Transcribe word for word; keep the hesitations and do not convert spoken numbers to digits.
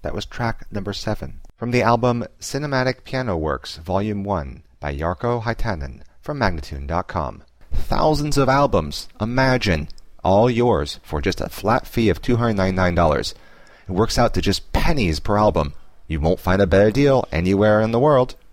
That was track number seven. From the album Cinematic Piano Works, Volume one, by Jarkko Huitinen, from Magnatune dot com. Thousands of albums, imagine, all yours for just a flat fee of two hundred ninety-nine dollars. It works out to just pennies per album. You won't find a better deal anywhere in the world.